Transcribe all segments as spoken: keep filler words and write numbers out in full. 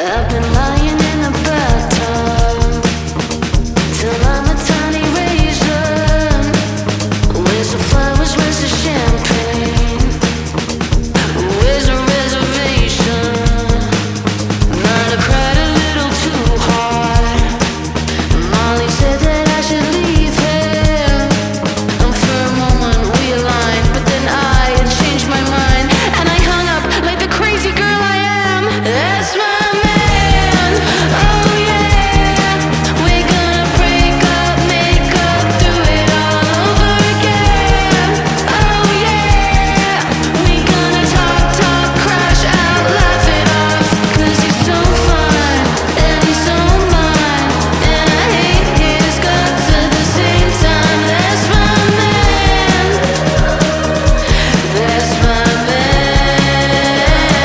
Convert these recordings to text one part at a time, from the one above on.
I've been lying in the bathtub till I'm a tiny raisin. Where's the flowers, where's the champagne? Where's the reservation? Might have cried a little too hard. Molly said that I should leave him, and for a moment we aligned, but then I had changed my mind, and I hung up like the crazy girl I am. That's my man, oh yeah. We're gonna break up, make up, do it all over again. Oh yeah. We gonna talk, talk, crash out, laugh it off, 'cause he's so fun, and he's so mine, and I hate his guts at the same time. That's my man, that's my man.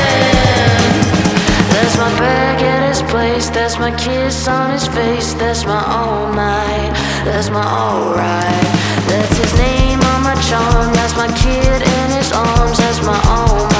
That's my bag at his place, that's my kiss on his face, that's my all night, that's my alright. That's his name on my charm, that's my kid in his arms, that's my all